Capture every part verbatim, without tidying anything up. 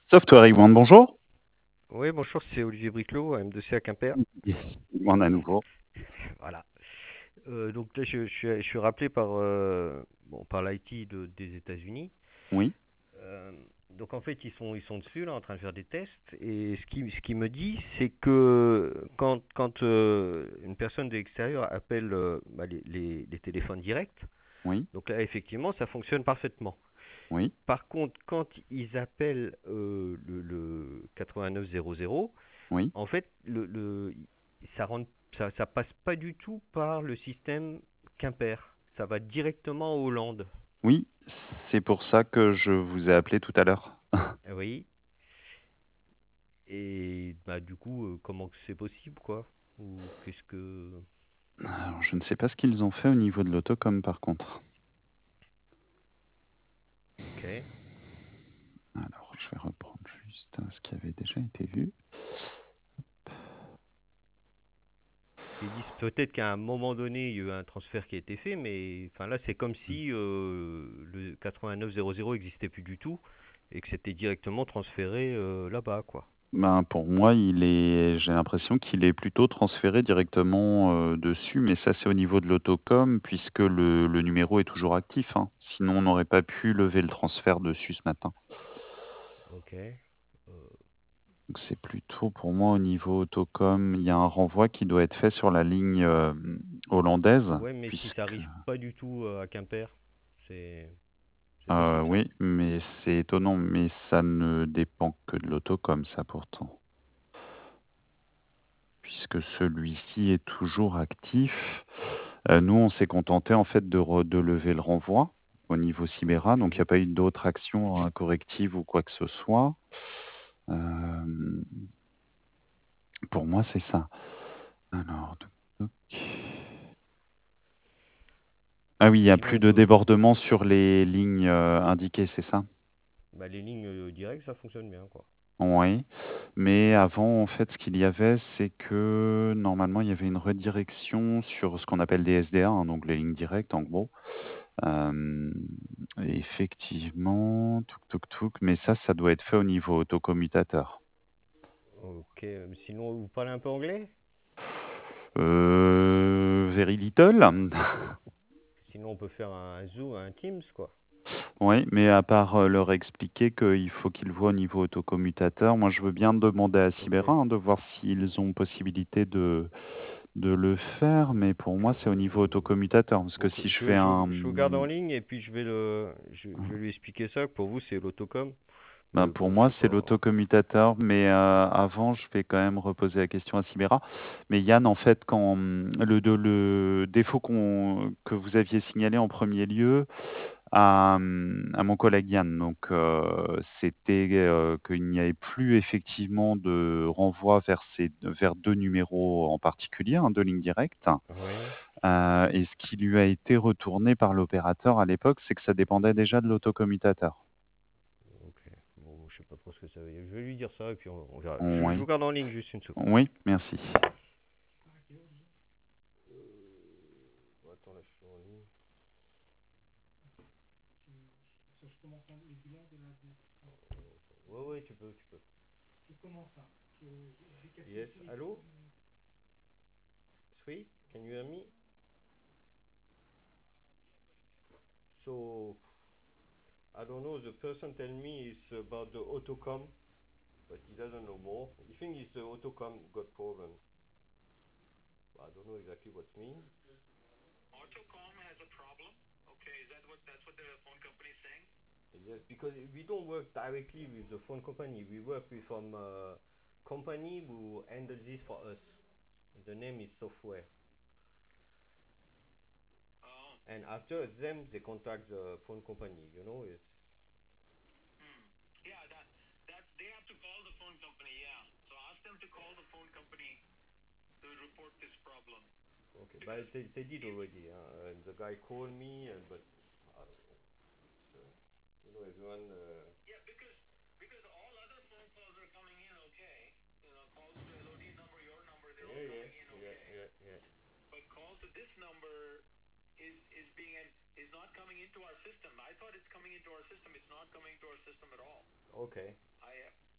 Software One, bonjour. Oui, bonjour, c'est Olivier Briclot, M deux C à Quimper. Yes, on à nouveau. Voilà. Euh, donc là, je, je suis, je suis rappelé par, euh, bon, par l'I T de- des États-Unis. Oui, Euh, donc en fait, ils sont, ils sont dessus, là, en train de faire des tests. Et ce qui, ce qui me dit, c'est que quand, quand euh, une personne de l'extérieur appelle euh, bah, les, les- les téléphones directs, oui, donc là, effectivement, ça fonctionne parfaitement. oui, Par contre, quand ils appellent euh, le, le quatre-vingt-neuf zéro zéro, oui, en fait, le, le, ça, rentre, ça, ça passe pas du tout par le système Quimper. Ça va directement en Hollande. oui. C'est pour ça que je vous ai appelé tout à l'heure. Ah oui. Et bah du coup, euh, comment que c'est possible, quoi? Ou qu'est-ce que... Alors, je ne sais pas ce qu'ils ont fait au niveau de l'autocom par contre. Ok. Alors, je vais reprendre juste ce qui avait déjà été vu. Parce qu'ils disent peut-être qu'à un moment donné, il y a eu un transfert qui a été fait, mais enfin là, c'est comme si euh, le quatre-vingt-neuf zéro zéro n'existait plus du tout et que c'était directement transféré euh, là-bas, quoi. Ben, pour moi, il est, j'ai l'impression qu'il est plutôt transféré directement euh, dessus, mais ça c'est au niveau de l'autocom puisque le, le numéro est toujours actif, hein. Sinon, on n'aurait pas pu lever le transfert dessus ce matin. Ok. Euh, Donc c'est plutôt pour moi au niveau autocom, il y a un renvoi qui doit être fait sur la ligne euh, hollandaise, ouais, mais si ça puisque arrive pas du tout euh, à Quimper, c'est c'est euh, possible ça? oui, mais c'est étonnant, mais ça ne dépend que de l'autocom, ça pourtant, puisque celui-ci est toujours actif. Euh, nous, on s'est contenté en fait de, re- de lever le renvoi au niveau Cybera, donc il n'y a Mhm. pas eu d'autres actions hein, correctives ou quoi que ce soit. Euh, pour moi, c'est ça. Alors, toc, toc. Ah oui, il y a Sinon, plus on de peut. débordement sur les lignes euh, indiquées, c'est ça? Bah, les lignes euh, directes, ça fonctionne bien, quoi. Oui. Mais avant, en fait, ce qu'il y avait, c'est que normalement, il y avait une redirection sur ce qu'on appelle des S D A, hein, donc les lignes directes, en gros. Euh, et effectivement, touk touk touk, mais ça, ça doit être fait au niveau autocommutateur. Ok. euh, Sinon, vous parlez un peu anglais? Euh, very little. Sinon, on peut faire un Zoom, un Teams, quoi. Oui, mais à part euh, leur expliquer qu'il faut qu'ils voient au niveau autocommutateur, moi je veux bien demander à Ok. Sibera hein, de voir s'ils ont possibilité de, de le faire, mais pour moi c'est au niveau Euh, autocommutateur, parce que ok. si je Je, fais je, un... je vous garde en ligne et puis je vais le, je, je vais lui expliquer ça. Que pour vous, c'est l'autocom. Ben, Mais pour bon, je moi sais c'est pas. l'autocommutateur, mais euh, avant je vais quand même reposer la question à Sibera. Mais Yann, en fait, quand le, de- le défaut qu'on, que vous aviez signalé en premier lieu, à, mmh, à mon collègue Yann. Donc, heu, c'était, heu, qu'il n'y avait plus effectivement de renvoi vers ces vers deux numéros en particulier, hein, deux lignes directes. Oui. Heu et ce qui lui a été retourné par l'opérateur à l'époque, c'est que ça dépendait déjà de l'autocommutateur. Ok. Bon, je sais pas trop ce que ça veut dire. Je vais lui dire ça et puis on, on verra. Je, je Oui, vous garde en ligne juste une seconde. oui, merci. Euh, Attends, là, je suis en ligne. Ouais, ouais, tu peux, tu peux. Yes. Allô? Sweet, can you hear me? So, I don't know, the person tell me it's about the autocom, but he doesn't know more. He think it's the autocom got problem. I don't know exactly what it means. Autocom has a problem. Okay, is that what that's what the phone company is saying? Yes, because we don't work directly with the phone company. We work with some uh, company who handle this for us. The name is software. Oh, And after them, they contact the phone company. You know, it's hmm. Yeah, that that they have to call the phone company. Yeah, so ask them to call the phone company to report this problem okay. because But they, they did if already. Huh? And the guy called me, and but I don't know. It's, uh, you know, everyone. Uh, yeah because because all other phone calls are coming in okay. You know, calls to L O D number, your number, they're yeah, all yeah, coming in yeah, okay. yeah, yeah. But call to this number is is being is not coming into our system. I thought it's coming into our system. It's not coming to our system at all. Okay. I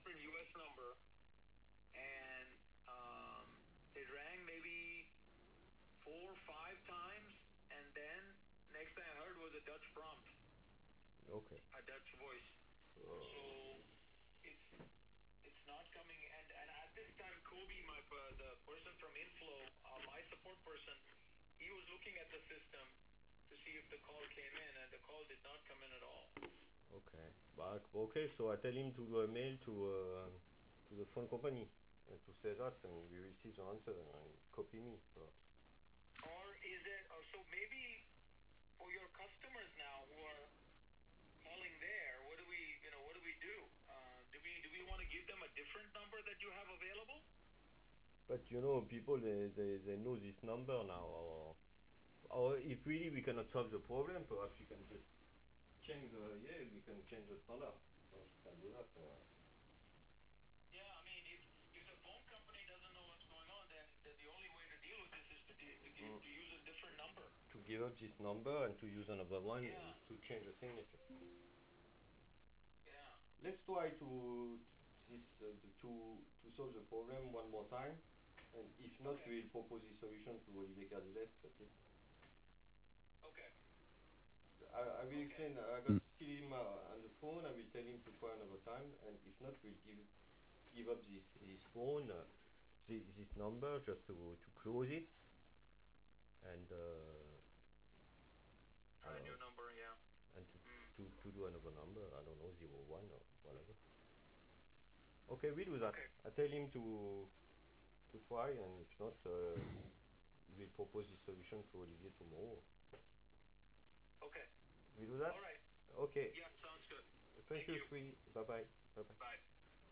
different U S number, and um, it rang maybe four, five times, and then next thing I heard was a Dutch prompt, Okay. a Dutch voice. Uh, So it's it's not coming, and and at this time, Kobe, my uh, the person from Inflow, uh, my support person, he was looking at the system to see if the call came in, and the call did not come in at all. okay. But okay, so I tell him to do a mail to uh, to the phone company and to say that, and we receive the answer and copy me. So. Or is it uh, so maybe for your customers now who are calling there, what do we you know what do we do? Uh, do we do we want to give them a different number that you have available? But you know, people they, they, they know this number now, or or if really we cannot solve the problem, perhaps we can just change the yeah we can change the standard. So we can do that. Uh, Yeah, I mean, if if the phone company doesn't know what's going on, then, then the only way to deal with this is to de- to, give, Mm. to use a different number. to give up this number and to use another one Yeah. to change the signature. Yeah. Let's try to this uh, to to solve the problem one more time, and if not, Okay. we'll propose the solution to Olivier Cardilet. That's it. Okay. I, I will Okay. explain. I got still him uh, on the phone. I will tell him to try another time, and if not, we'll give give up this this phone, uh, this, this number, just to to close it, and uh, Try a uh, new number. Yeah. and to, Mm. to to do another number. I don't know, zero one or whatever. Okay, we do that. Okay. I tell him to to try, and if not, uh, we'll propose the solution to Olivier tomorrow. Okay. We do that? All right. Okay. Yeah, sounds good. Thank, Thank you, you. Sri. Bye bye. Bye bye. Bye.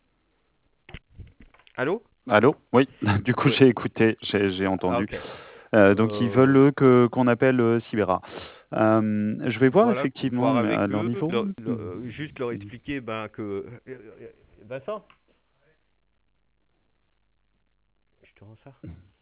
Allô? Allô? Oui, du coup Ouais. j'ai écouté, j'ai j'ai Ah, entendu. ok. Euh, donc ils Euh, veulent eux, que qu'on appelle euh, Sibera. Euh, je vais voir voilà, effectivement voir mais à avec leur eux, niveau. leur- leur- euh, juste leur expliquer ben, que. euh, euh, Vincent? Je te rends ça?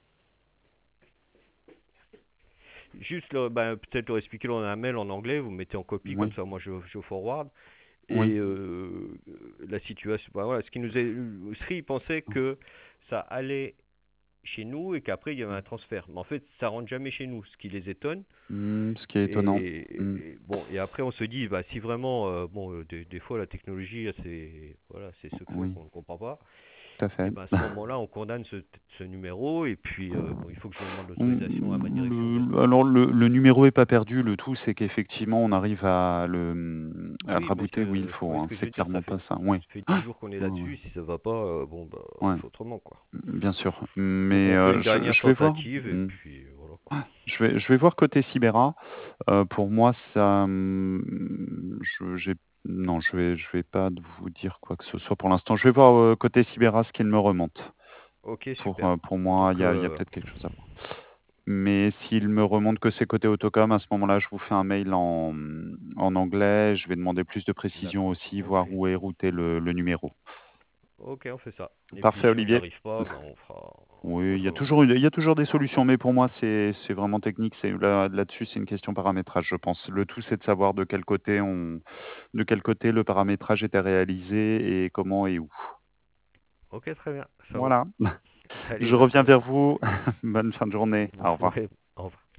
Juste leur- ben, peut-être leur expliquer dans un mail en anglais, vous mettez en copie, comme Oui, ça moi je, je forward. oui. Et euh, la situation, ben, voilà, ce qui nous est. Sri pensait que ça allait chez nous et qu'après il y avait un transfert. Mais en fait, ça rentre jamais chez nous, ce qui les étonne. Hmm, ce qui est étonnant. Et, Hmm, et bon, et après on se dit, bah, si vraiment, euh, bon, euh, des, des fois la technologie, c'est voilà, c'est secret oui, qu'on ne comprend pas. tout à Et fait. ben à ce moment-là, on condamne ce, ce numéro et puis euh, bon, il faut que je demande l'autorisation à ma Hmm, direction, bien le- sûr. alors le, le numéro est pas perdu, le tout c'est qu'effectivement on arrive à le, à le Oui, parce rabooter où il que faut, oui, ce hein. que je C'est veux dire, ça clairement fait pas ça. Oui. ça fait dix jours qu'on est Ouais, ouais. là-dessus. Si ça va pas, euh, bon, bah, on Ouais, fait autrement, quoi. bien sûr. Donc Mais on fait euh, une je, dernière je vais voir. tentative et Hmm. puis voilà, quoi. Je vais, je vais voir côté Sibera. Euh, pour moi, ça, hum, je, j'ai, non, je vais, je vais pas vous dire quoi que ce soit pour l'instant. Je vais voir euh, côté Sibera ce qu'il me remonte. Ok, Pour, super. euh, pour moi, Donc il y a, il y a euh, peut-être quelque chose à voir. Mais s'il me remonte que c'est côté Autocom, à ce moment-là, je vous fais un mail en, en anglais. Je vais demander plus de précision d'accord. aussi, Ok. voir où est routé le, le numéro. Ok, on fait ça. Et puis Parfait, si on n'y Olivier. arrive pas, ben, on fera Oui, il y a autrement. toujours, une- il y a toujours des solutions, mais pour moi, c'est, c'est vraiment technique. C'est là, là-dessus, c'est une question paramétrage, je pense. Le tout, c'est de savoir de quel côté on, de quel côté le paramétrage était réalisé et comment et où. Ok, très bien, ça roule. Voilà. Allez, Je reviens Vincent. vers vous. Bonne fin de journée. Au revoir. Ouais, au revoir.